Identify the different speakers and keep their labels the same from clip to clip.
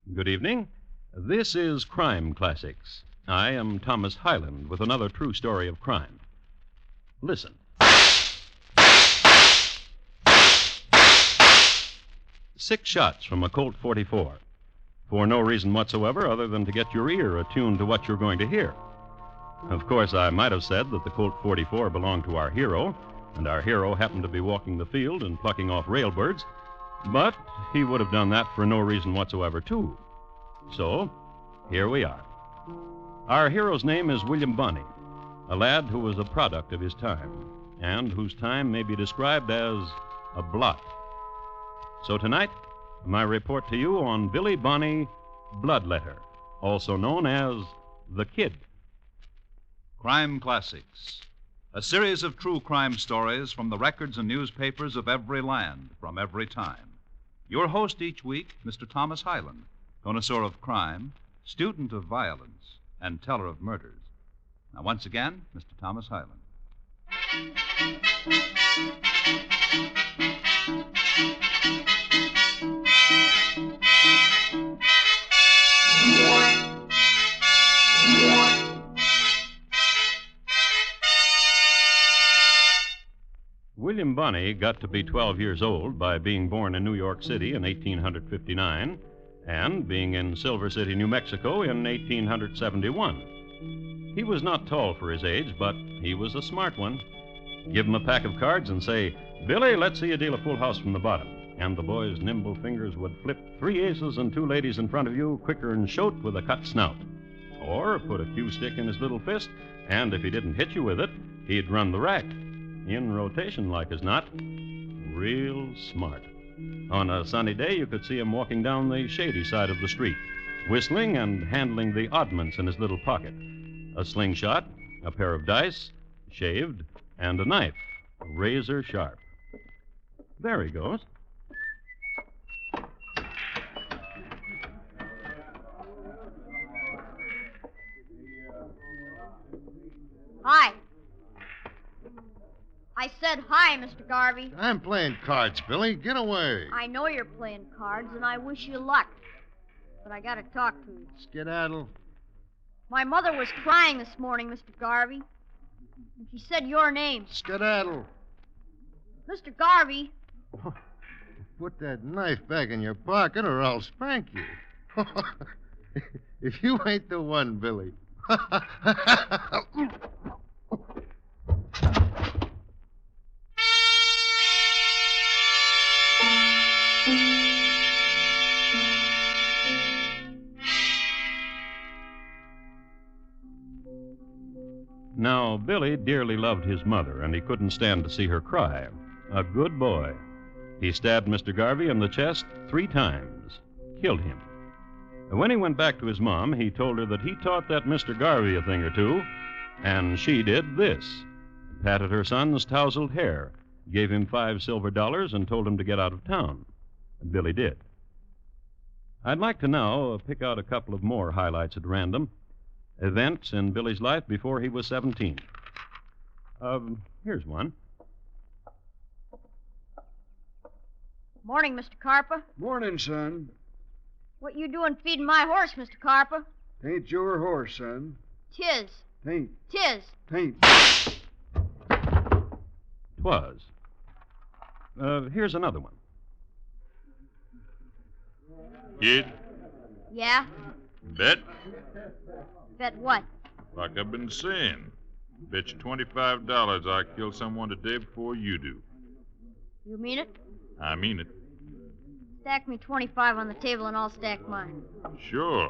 Speaker 1: Good evening. This is Crime Classics. I am Thomas Hyland with another true story of crime. Listen. 6 shots from a Colt 44. For no reason whatsoever other than to get your ear attuned to what you're going to hear. Of course, I might have said that the Colt 44 belonged to our hero, and our hero happened to be walking the field and plucking off railbirds, but he would have done that for no reason whatsoever, too. So, here we are. Our hero's name is William Bonney, a lad who was a product of his time, and whose time may be described as a blot. So tonight, my report to you on Billy Bonney, Bloodletter, also known as The Kid.
Speaker 2: Crime Classics, a series of true crime stories from the records and newspapers of every land, from every time. Your host each week, Mr. Thomas Hyland, connoisseur of crime, student of violence, and teller of murders. Now, once again, Mr. Thomas Hyland.
Speaker 1: William Bonney got to be 12 years old by being born in New York City in 1859 and being in Silver City, New Mexico in 1871. He was not tall for his age, but he was a smart one. Give him a pack of cards and say, "Billy, let's see you deal a full house from the bottom." And the boy's nimble fingers would flip 3 aces and 2 ladies in front of you quicker'n shote with a cut snout. Or put a cue stick in his little fist, and if he didn't hit you with it, he'd run the rack. In rotation, like as not. Real smart. On a sunny day, you could see him walking down the shady side of the street, whistling and handling the oddments in his little pocket. A slingshot, a pair of dice, shaved, and a knife, razor sharp. There he goes.
Speaker 3: Hi. I said hi, Mr. Garvey.
Speaker 4: I'm playing cards, Billy. Get away.
Speaker 3: I know you're playing cards, and I wish you luck. But I gotta talk to you.
Speaker 4: Skedaddle.
Speaker 3: My mother was crying this morning, Mr. Garvey. And she said your name.
Speaker 4: Skedaddle.
Speaker 3: Mr. Garvey.
Speaker 4: Put that knife back in your pocket or I'll spank you. If you ain't the one, Billy.
Speaker 1: Now, Billy dearly loved his mother, and he couldn't stand to see her cry. A good boy. He stabbed Mr. Garvey in the chest 3 times. Killed him. When he went back to his mom, he told her that he taught that Mr. Garvey a thing or two, and she did this. Patted her son's tousled hair, gave him $5 silver, and told him to get out of town. Billy did. I'd like to now pick out a couple of more highlights at random. Events in Billy's life before he was 17. Here's one.
Speaker 3: Morning, Mr. Carpa.
Speaker 5: Morning, son.
Speaker 3: What you doing feeding my horse, Mr. Carpa?
Speaker 5: Tain't your horse, son.
Speaker 3: Tis.
Speaker 5: Tain't.
Speaker 3: Tis.
Speaker 5: Tain't.
Speaker 1: 'Twas. Here's another one.
Speaker 6: Kid,
Speaker 3: Yeah?
Speaker 6: bet?
Speaker 3: Bet what?
Speaker 6: Like I've been saying. Bet you $25 I kill someone today before you do.
Speaker 3: You mean it?
Speaker 6: I mean it.
Speaker 3: Stack me 25 on the table and I'll stack mine.
Speaker 6: Sure.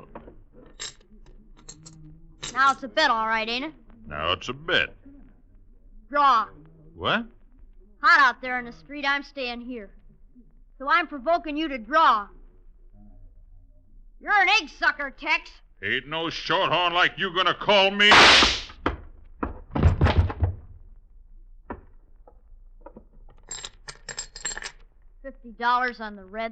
Speaker 3: Now it's a bet, all right, ain't it?
Speaker 6: Now it's a bet.
Speaker 3: Draw.
Speaker 6: What?
Speaker 3: Hot out there in the street, I'm staying here. So I'm provoking you to draw. You're an egg sucker, Tex.
Speaker 6: Ain't no shorthorn like you gonna call me.
Speaker 3: $50 on the red.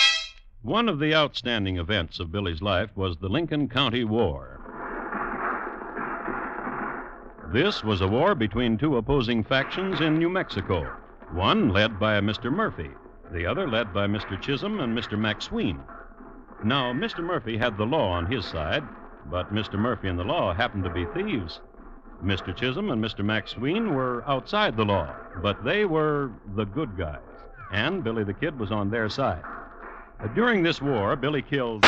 Speaker 1: One of the outstanding events of Billy's life was the Lincoln County War. This was a war between two opposing factions in New Mexico, one led by Mr. Murphy, the other led by Mr. Chisholm and Mr. McSween. Now, Mr. Murphy had the law on his side, but Mr. Murphy and the law happened to be thieves. Mr. Chisholm and Mr. McSween were outside the law, but they were the good guys, and Billy the Kid was on their side. During this war, Billy killed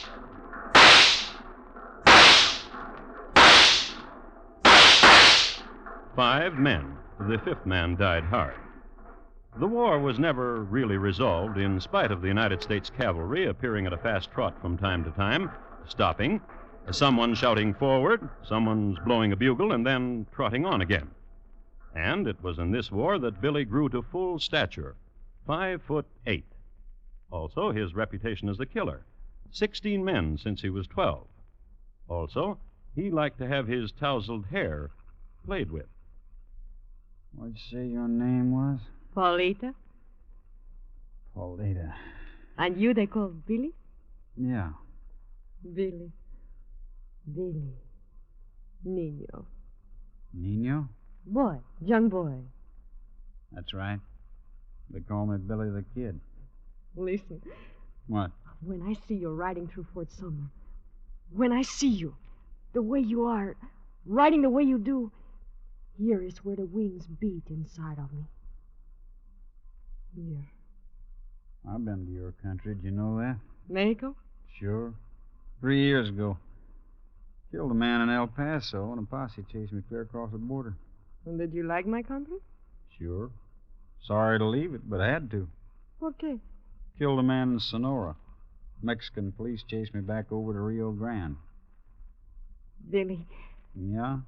Speaker 1: 5 men. The 5th man died hard. The war was never really resolved, in spite of the United States cavalry appearing at a fast trot from time to time, stopping, someone shouting forward, someone's blowing a bugle, and then trotting on again. And it was in this war that Billy grew to full stature, 5'8". Also, his reputation as a killer, 16 men since he was 12. Also, he liked to have his tousled hair played with.
Speaker 7: What'd you say your name was?
Speaker 8: Paulita?
Speaker 7: Paulita.
Speaker 8: And you they call Billy?
Speaker 7: Yeah.
Speaker 8: Billy. Billy. Nino.
Speaker 7: Nino?
Speaker 8: Boy. Young boy.
Speaker 7: That's right. They call me Billy the Kid.
Speaker 8: Listen.
Speaker 7: What?
Speaker 8: When I see you riding through Fort Sumner, when I see you, the way you are, riding the way you do, here is where the wings beat inside of me. Here.
Speaker 7: I've been to your country. Did you know that?
Speaker 8: Mexico?
Speaker 7: Sure. 3 years ago. Killed a man in El Paso, and a posse chased me clear across the border.
Speaker 8: And did you like my country?
Speaker 7: Sure. Sorry to leave it, but I had to.
Speaker 8: Okay.
Speaker 7: Killed a man in Sonora. Mexican police chased me back over to Rio Grande.
Speaker 8: Billy.
Speaker 7: Yeah?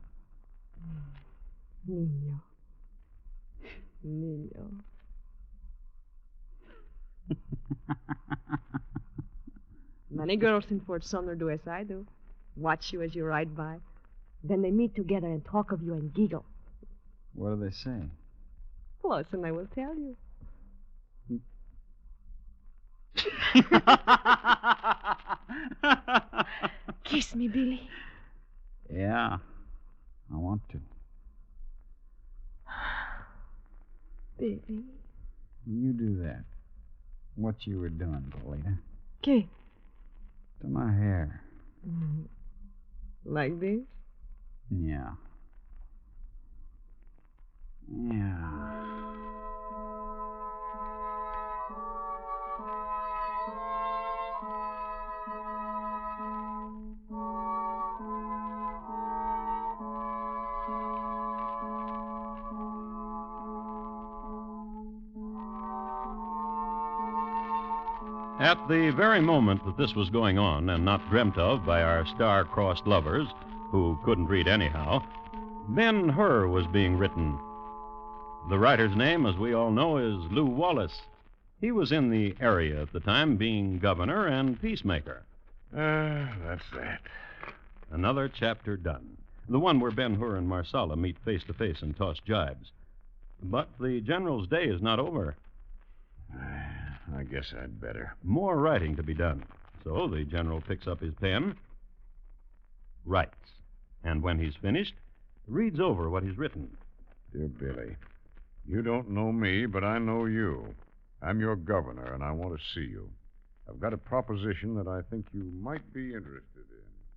Speaker 8: Nino. Nino. Many girls in Fort Sumner do as I do. Watch you as you ride by. Then they meet together and talk of you and giggle.
Speaker 7: What do they say?
Speaker 8: Listen, I will tell you. Kiss me, Billy.
Speaker 7: Yeah, I want to.
Speaker 8: Billy.
Speaker 7: You do that. What you were doing, Paulita.
Speaker 8: ¿Qué?
Speaker 7: To my hair.
Speaker 8: Like this?
Speaker 7: Yeah. Yeah.
Speaker 1: At the very moment that this was going on, and not dreamt of by our star-crossed lovers, who couldn't read anyhow, Ben-Hur was being written. The writer's name, as we all know, is Lew Wallace. He was in the area at the time, being governor and peacemaker.
Speaker 6: That's that.
Speaker 1: Another chapter done. The one where Ben-Hur and Marsala meet face to face and toss jibes. But the general's day is not over.
Speaker 6: I guess I'd better.
Speaker 1: More writing to be done. So the general picks up his pen, writes, and when he's finished, reads over what he's written.
Speaker 6: Dear Billy, you don't know me, but I know you. I'm your governor, and I want to see you. I've got a proposition that I think you might be interested in.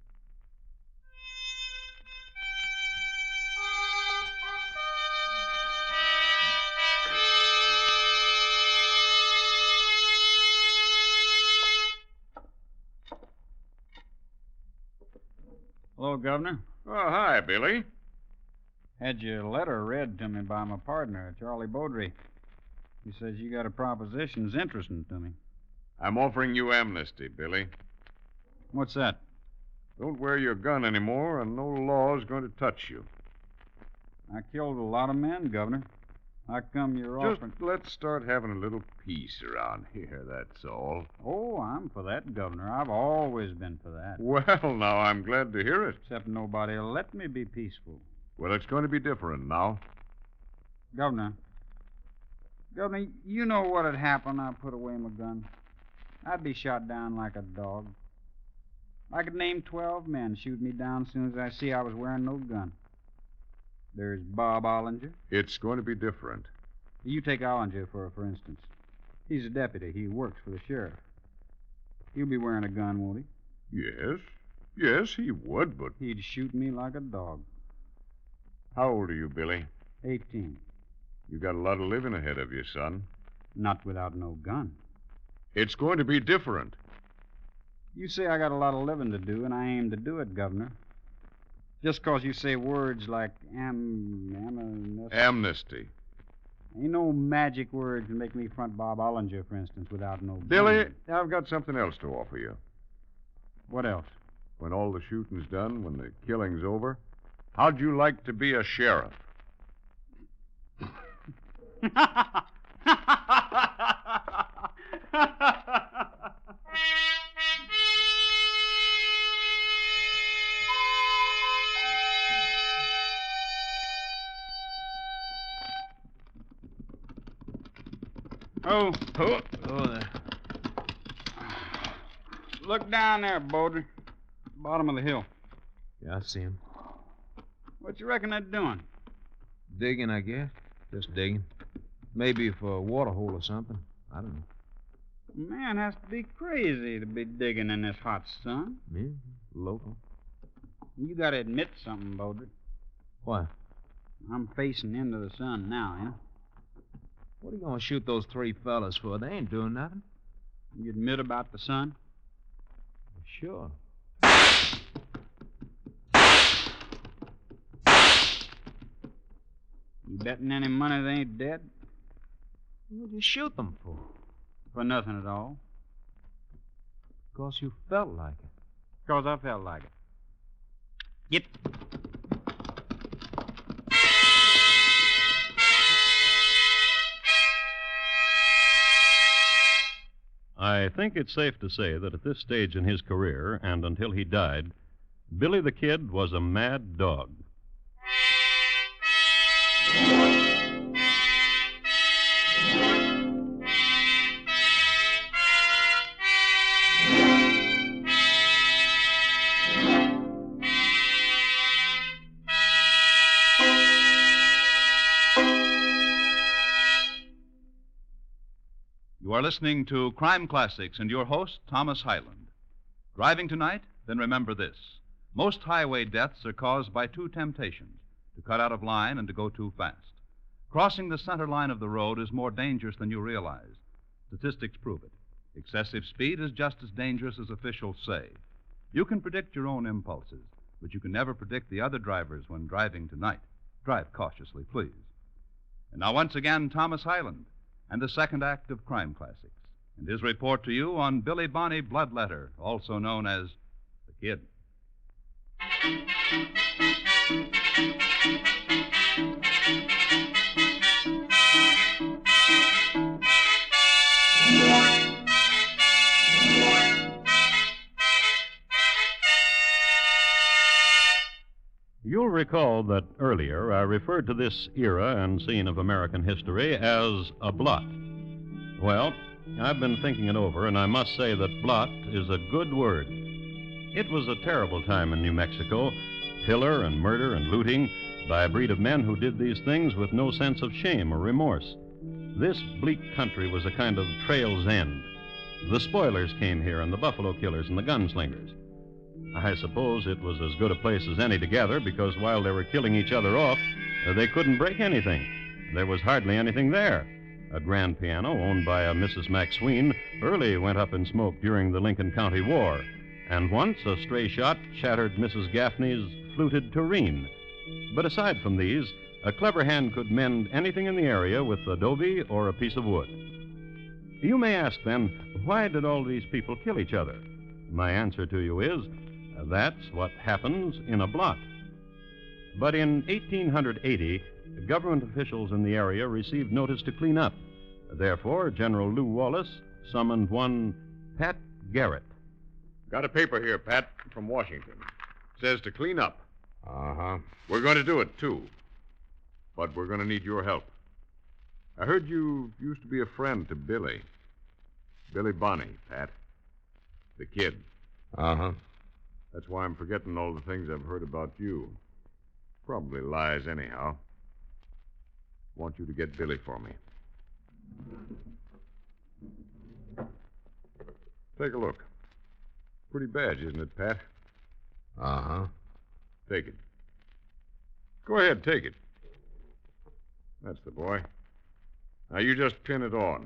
Speaker 7: Hello, Governor.
Speaker 6: Oh, hi, Billy.
Speaker 7: Had your letter read to me by my partner, Charlie Beaudry. He says you got a proposition that's interesting to me.
Speaker 6: I'm offering you amnesty, Billy.
Speaker 7: What's that?
Speaker 6: Don't wear your gun anymore, and no law is going to touch you.
Speaker 7: I killed a lot of men, Governor. How come you're
Speaker 6: Just
Speaker 7: offering...
Speaker 6: let's start having a little peace around here, that's all.
Speaker 7: Oh, I'm for that, Governor. I've always been for that.
Speaker 6: Well, now, I'm glad to hear it.
Speaker 7: Except nobody'll let me be peaceful.
Speaker 6: Well, it's going to be different now.
Speaker 7: Governor, you know what'd happen I put away my gun? I'd be shot down like a dog. I could name 12 men shoot me down as soon as I see I was wearing no gun. There's Bob Ollinger.
Speaker 6: It's going to be different.
Speaker 7: You take Ollinger, for instance. He's a deputy. He works for the sheriff. He'll be wearing a gun, won't he?
Speaker 6: Yes. Yes, he would, but...
Speaker 7: He'd shoot me like a dog.
Speaker 6: How old are you, Billy?
Speaker 7: 18.
Speaker 6: You got a lot of living ahead of you, son.
Speaker 7: Not without no gun.
Speaker 6: It's going to be different.
Speaker 7: You say I got a lot of living to do, and I aim to do it, Governor. Just 'cause you say words like
Speaker 6: Amnesty.
Speaker 7: Ain't no magic words can make me front Bob Ollinger, for instance, without no
Speaker 6: Billy,
Speaker 7: gun.
Speaker 6: I've got something else to offer you.
Speaker 7: What else?
Speaker 6: When all the shooting's done, when the killing's over, how'd you like to be a sheriff?
Speaker 7: Oh, there. Look down there, Baudry. Bottom of the hill.
Speaker 9: Yeah, I see him.
Speaker 7: What you reckon they're doing?
Speaker 9: Digging, I guess. Just digging. Maybe for a water hole or something. I don't know.
Speaker 7: Man has to be crazy to be digging in this hot sun.
Speaker 9: Yeah, local.
Speaker 7: You gotta admit something, Baudry.
Speaker 9: What?
Speaker 7: I'm facing into the sun now, you know?
Speaker 9: What are you going to shoot those three fellas for? They ain't doing nothing.
Speaker 7: You admit about the sun?
Speaker 9: Sure.
Speaker 7: You betting any money they ain't dead?
Speaker 9: What'd you shoot them for?
Speaker 7: For nothing at all.
Speaker 9: 'Cause you felt like it.
Speaker 7: 'Cause I felt like it. Get.
Speaker 1: I think it's safe to say that at this stage in his career, and until he died, Billy the Kid was a mad dog.
Speaker 2: You are listening to Crime Classics and your host, Thomas Hyland. Driving tonight? Then remember this. Most highway deaths are caused by two temptations, to cut out of line and to go too fast. Crossing the center line of the road is more dangerous than you realize. Statistics prove it. Excessive speed is just as dangerous as officials say. You can predict your own impulses, but you can never predict the other drivers when driving tonight. Drive cautiously, please. And now, once again, Thomas Hyland and the second act of Crime Classics, and his report to you on Billy Bonney Bloodletter, also known as the Kid.
Speaker 1: You'll recall that earlier I referred to this era and scene of American history as a blot. Well, I've been thinking it over, and I must say that blot is a good word. It was a terrible time in New Mexico, pillar and murder and looting by a breed of men who did these things with no sense of shame or remorse. This bleak country was a kind of trail's end. The spoilers came here, and the buffalo killers and the gunslingers. I suppose it was as good a place as any to gather, because while they were killing each other off, they couldn't break anything. There was hardly anything there. A grand piano owned by a Mrs. McSween early went up in smoke during the Lincoln County War, and once a stray shot shattered Mrs. Gaffney's fluted tureen. But aside from these, a clever hand could mend anything in the area with adobe or a piece of wood. You may ask, then, why did all these people kill each other? My answer to you is, that's what happens in a blot. But in 1880, government officials in the area received notice to clean up. Therefore, General Lew Wallace summoned one Pat Garrett.
Speaker 6: Got a paper here, Pat, from Washington. Says to clean up.
Speaker 4: Uh-huh.
Speaker 6: We're going to do it, too. But we're going to need your help. I heard you used to be a friend to Billy. Billy Bonney, Pat. The Kid.
Speaker 4: Uh-huh.
Speaker 6: That's why I'm forgetting all the things I've heard about you. Probably lies anyhow. Want you to get Billy for me. Take a look. Pretty badge, isn't it, Pat?
Speaker 9: Uh-huh.
Speaker 6: Take it. Go ahead, take it. That's the boy. Now, you just pin it on.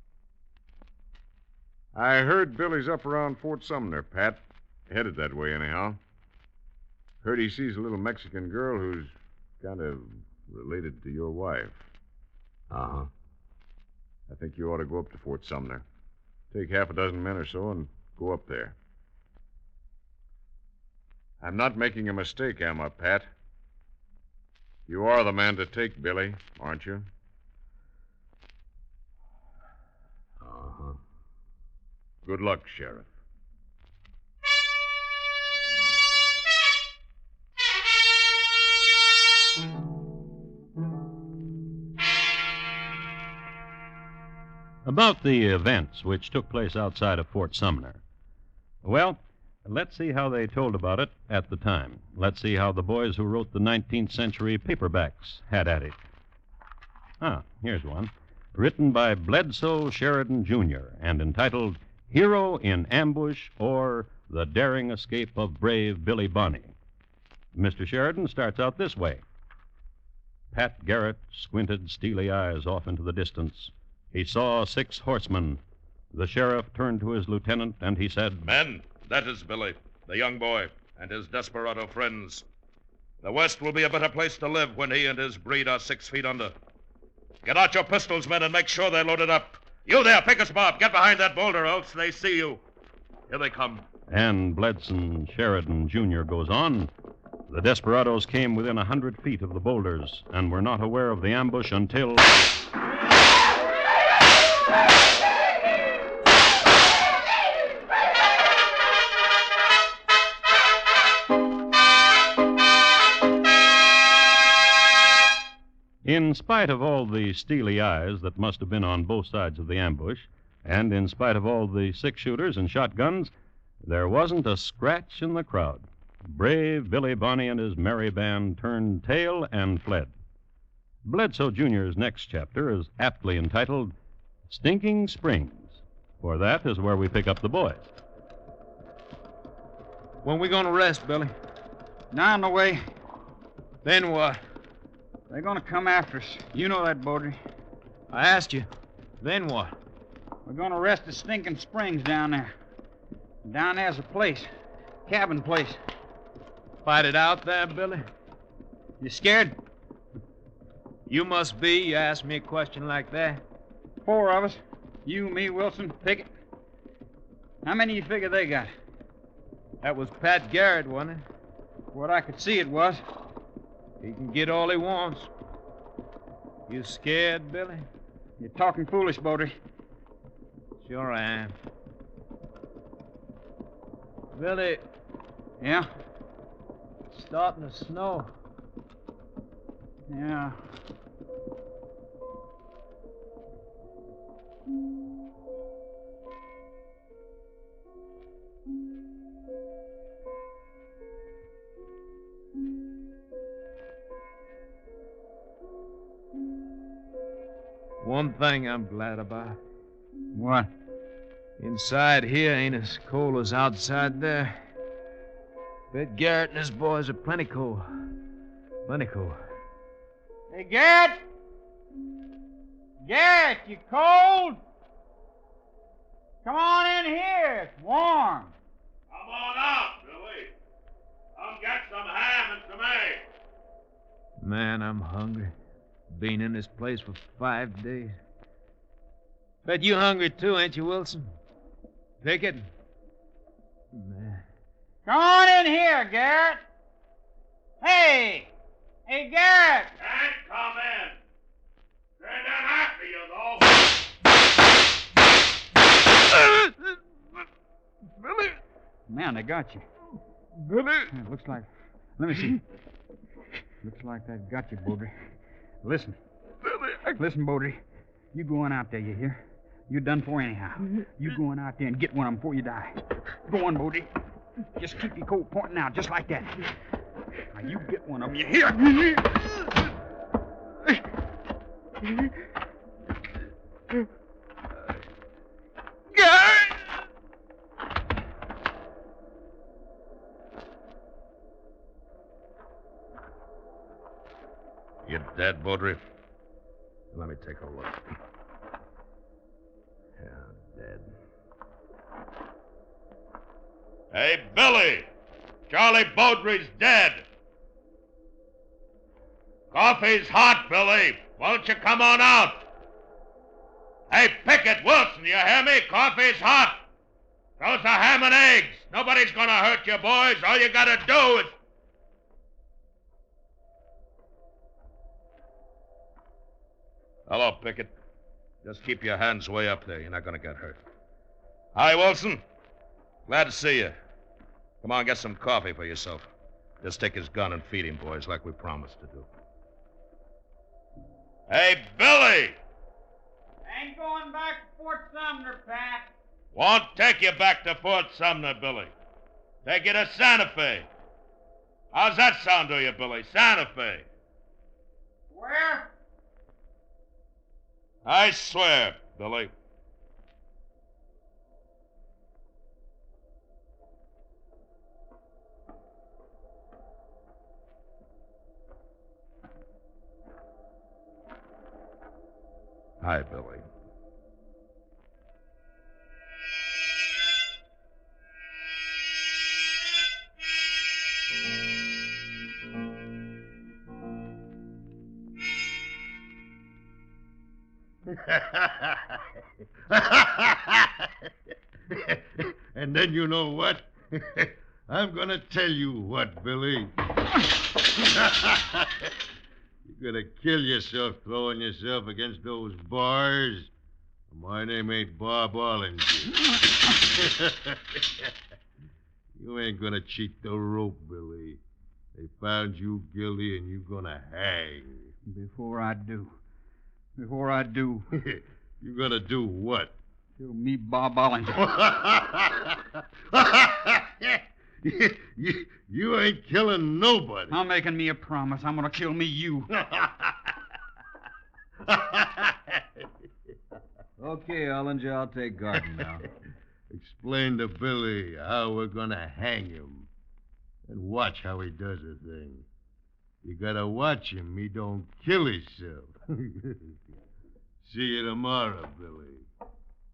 Speaker 6: I heard Billy's up around Fort Sumner, Pat. Headed that way, anyhow. Heard he sees a little Mexican girl who's kind of related to your wife.
Speaker 9: Uh-huh.
Speaker 6: I think you ought to go up to Fort Sumner. Take half a dozen men or so and go up there. I'm not making a mistake, am I, Pat? You are the man to take, Billy, aren't you?
Speaker 9: Uh-huh.
Speaker 6: Good luck, Sheriff.
Speaker 1: About the events which took place outside of Fort Sumner. Well, let's see how they told about it at the time. Let's see how the boys who wrote the 19th century paperbacks had at it. Here's one. Written by Bledsoe Sheridan, Jr. and entitled Hero in Ambush or The Daring Escape of Brave Billy Bonney. Mr. Sheridan starts out this way. Pat Garrett squinted steely eyes off into the distance. He saw 6 horsemen. The sheriff turned to his lieutenant and he said,
Speaker 10: Men, that is Billy, the young boy, and his desperado friends. The West will be a better place to live when he and his breed are 6 feet under. Get out your pistols, men, and make sure they're loaded up. You there, Pickus Bob, get behind that boulder, else they see you. Here they come.
Speaker 1: And Bledsoe Sheridan, Jr. goes on. The desperados came within 100 feet of the boulders and were not aware of the ambush until... In spite of all the steely eyes that must have been on both sides of the ambush, and in spite of all the 6-shooters and shotguns, there wasn't a scratch in the crowd. Brave Billy Bonney and his merry band turned tail and fled. Bledsoe Jr.'s next chapter is aptly entitled Stinking Springs, for that is where we pick up the boys.
Speaker 9: When we gonna rest, Billy?
Speaker 7: Now on the way.
Speaker 9: Then what?
Speaker 7: They're going to come after us. You know that, Beaudry.
Speaker 9: I asked you. Then what?
Speaker 7: We're going to rest at Stinking Springs down there. Down there's a place. Cabin place.
Speaker 9: Fight it out there, Billy?
Speaker 7: You scared?
Speaker 9: You must be. You ask me a question like that.
Speaker 7: 4 of us. You, me, Wilson, Pickett. How many you figure they got?
Speaker 9: That was Pat Garrett, wasn't it?
Speaker 7: What I could see it was.
Speaker 9: He can get all he wants. You scared, Billy?
Speaker 7: You're talking foolish, Beaudry.
Speaker 9: Sure I am. Billy.
Speaker 7: Yeah?
Speaker 9: It's starting to snow.
Speaker 7: Yeah.
Speaker 9: One thing I'm glad about.
Speaker 7: What?
Speaker 9: Inside here ain't as cold as outside there. Bet Garrett and his boys are plenty cold. Plenty cold.
Speaker 7: Hey, Garrett! Garrett, you cold? Come on in here. It's warm.
Speaker 10: Come on out, Billy. Come get some ham and some eggs.
Speaker 9: Man, I'm hungry. Been in this place for 5 days. Bet you hungry too, ain't you, Wilson? Pickett? Man.
Speaker 7: Come on in here, Garrett. Hey! Hey, Garrett!
Speaker 10: Can't come in. They're not after you, though.
Speaker 9: Billy!
Speaker 7: Man, they got you.
Speaker 9: Billy!
Speaker 7: It looks like... Let me see. Looks like that got you, Beaudry. Listen.
Speaker 9: Billy!
Speaker 7: Listen, Beaudry. You go on out there, you hear? You're done for anyhow. You go on out there and get one of them before you die. Go on, Beaudry. Just keep your coat pointing out, just like that. Now, you get one of them, you hear?
Speaker 10: You dead, Baudry? Let me take a look. Yeah, dead. Hey, Billy! Charlie Baudry's dead! Coffee's hot, Billy. Won't you come on out? Hey, Pickett, Wilson, you hear me? Coffee's hot. Those are ham and eggs. Nobody's gonna hurt you, boys. All you gotta do is... Hello, Pickett. Just keep your hands way up there. You're not gonna get hurt. Hi, Wilson. Glad to see you. Come on, get some coffee for yourself. Just take his gun and feed him, boys, like we promised to do. Hey, Billy!
Speaker 7: Ain't going back to Fort Sumner, Pat.
Speaker 10: Won't take you back to Fort Sumner, Billy. Take you to Santa Fe. How's that sound to you, Billy? Santa Fe.
Speaker 7: Where?
Speaker 10: I swear, Billy. Hi, Billy.
Speaker 4: And then you know what? I'm gonna tell you what, Billy. You're gonna kill yourself throwing yourself against those bars. My name ain't Bob Ollinger. You ain't gonna cheat the rope, Billy. They found you guilty and you're gonna hang.
Speaker 7: Before I do.
Speaker 4: You're gonna do what?
Speaker 7: Kill me, Bob Ollinger.
Speaker 4: You ain't killing nobody.
Speaker 7: I'm making me a promise. I'm gonna kill me, you.
Speaker 9: Okay, Ollinger, I'll take Garden now.
Speaker 4: Explain to Billy how we're gonna hang him. And watch how he does the thing. You gotta watch him. He don't kill himself. See you tomorrow, Billy.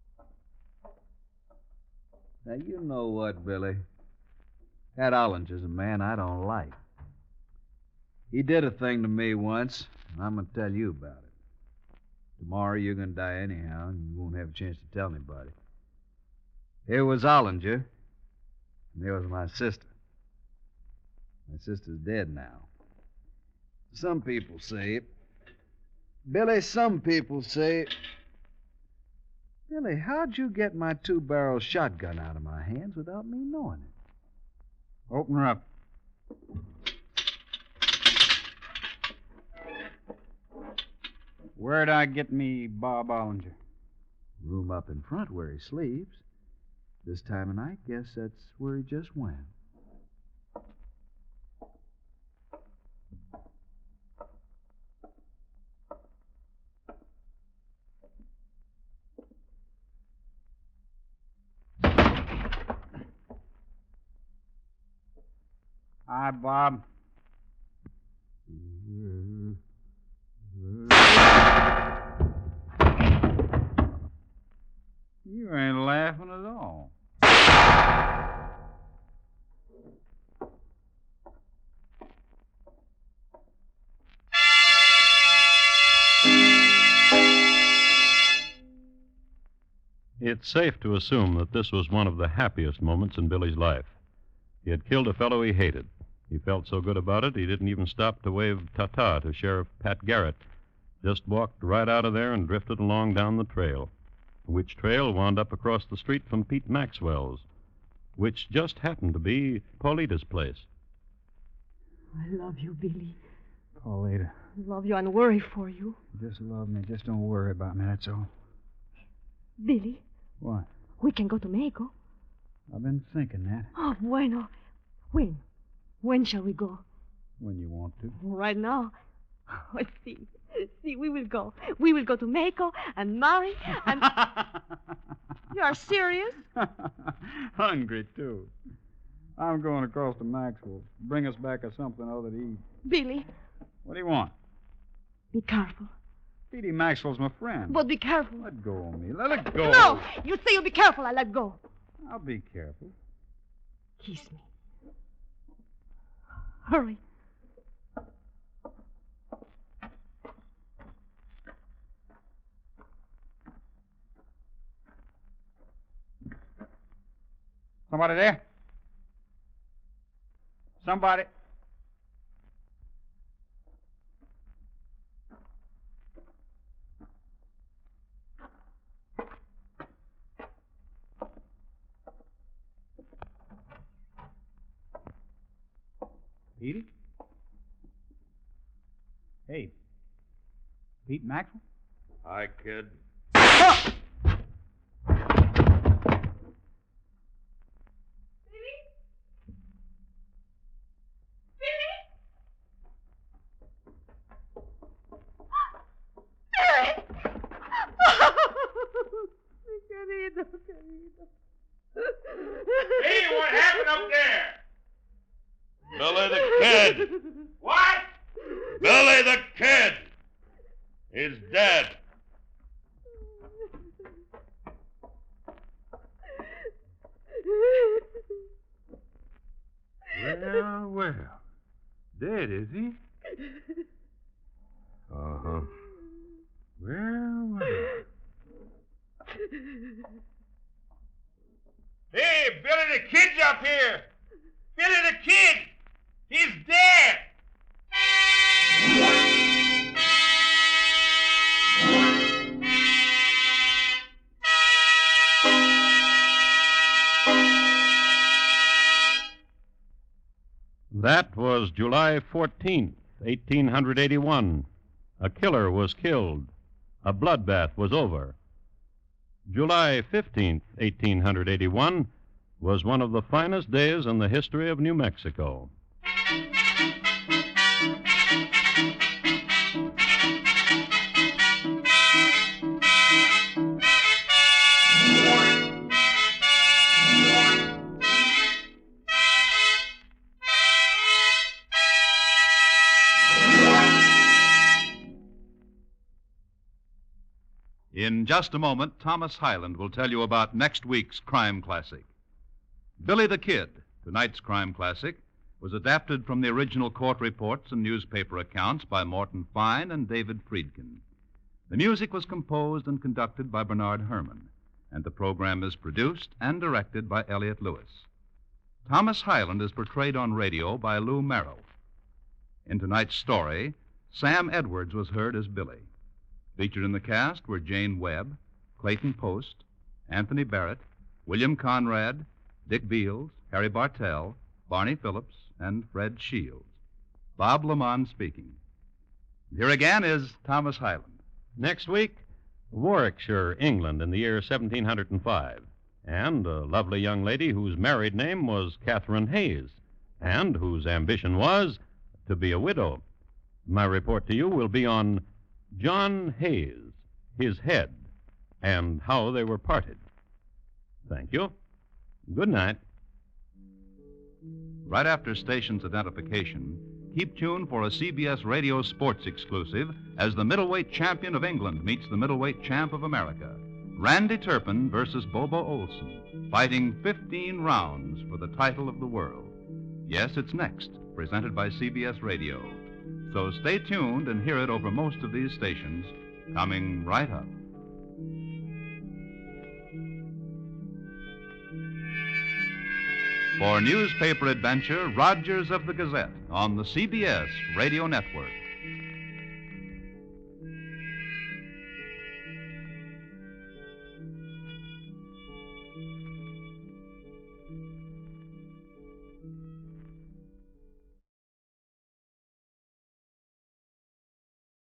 Speaker 9: Now, you know what, Billy? That Ollinger's a man I don't like. He did a thing to me once, and I'm going to tell you about it. Tomorrow you're going to die anyhow, and you won't have a chance to tell anybody. Here was Ollinger, and there was my sister. My sister's dead now. Some people say... Billy, some people say... Billy, how'd you get my 2-barrel shotgun out of my hands without me knowing it?
Speaker 7: Open her up. Where'd I get me Bob Ollinger?
Speaker 9: Room up in front where he sleeps. This time of night, guess that's where he just went.
Speaker 7: Hi, Bob. You ain't laughing at all.
Speaker 1: It's safe to assume that this was one of the happiest moments in Billy's life. He had killed a fellow he hated. He felt so good about it, he didn't even stop to wave ta-ta to Sheriff Pat Garrett. Just walked right out of there and drifted along down the trail, which trail wound up across the street from Pete Maxwell's, which just happened to be Paulita's place.
Speaker 8: I love you, Billy.
Speaker 7: Paulita.
Speaker 8: I love you and worry for you.
Speaker 7: Just love me. Just don't worry about me, that's all.
Speaker 8: Billy.
Speaker 7: What?
Speaker 8: We can go to Mexico.
Speaker 7: I've been thinking that.
Speaker 8: Oh, bueno. When? When shall we go?
Speaker 7: When you want to.
Speaker 8: Right now. Oh, see, we will go. We will go to Mexico and marry and... You are serious?
Speaker 7: Hungry, too. I'm going across to Maxwell's. Bring us back something other to eat.
Speaker 8: Billy,
Speaker 7: What do you want?
Speaker 8: be careful.
Speaker 7: Petey Maxwell's my friend.
Speaker 8: But be careful.
Speaker 7: Let go of me. Let it go.
Speaker 8: No! You say you'll be careful. I let go.
Speaker 7: I'll be careful.
Speaker 8: Kiss me. Hurry.
Speaker 7: Somebody there? Somebody? Petey? Hey. Pete Maxwell?
Speaker 10: Hi, kid.
Speaker 11: Hey, what happened up there?
Speaker 10: Billy the Kid.
Speaker 11: What?
Speaker 10: Billy the Kid. He's dead.
Speaker 6: Well, well. Dead, is he? Uh-huh. Well, well.
Speaker 11: Hey, Billy the Kid's up here. Billy the Kid. He's dead.
Speaker 1: That was July 14th, 1881. A killer was killed. A bloodbath was over. July 15th, 1881, was one of the finest days in the history of New Mexico.
Speaker 2: In just a moment, Thomas Hyland will tell you about next week's crime classic. Billy the Kid, tonight's crime classic, was adapted from the original court reports and newspaper accounts by Morton Fine and David Friedkin. The music was composed and conducted by Bernard Herrmann, and the program is produced and directed by Elliott Lewis. Thomas Hyland is portrayed on radio by Lou Merrill. In tonight's story, Sam Edwards was heard as Billy. Featured in the cast were Jane Webb, Clayton Post, Anthony Barrett, William Conrad, Dick Beals, Harry Bartell, Barney Phillips, and Fred Shields. Bob Lamont speaking. Here again is Thomas Hyland.
Speaker 1: Next week, Warwickshire, England, in the year 1705, and a lovely young lady whose married name was Catherine Hayes, and whose ambition was to be a widow. My report to you will be on John Hayes, his head, and how they were parted. Thank you. Good night.
Speaker 2: Right after station's identification, keep tuned for a CBS Radio Sports exclusive as the middleweight champion of England meets the middleweight champ of America. Randy Turpin versus Bobo Olson, fighting 15 rounds for the title of the world. Yes, it's next, presented by CBS Radio. So stay tuned and hear it over most of these stations, coming right up. For newspaper adventure, Rogers of the Gazette on the CBS Radio Network.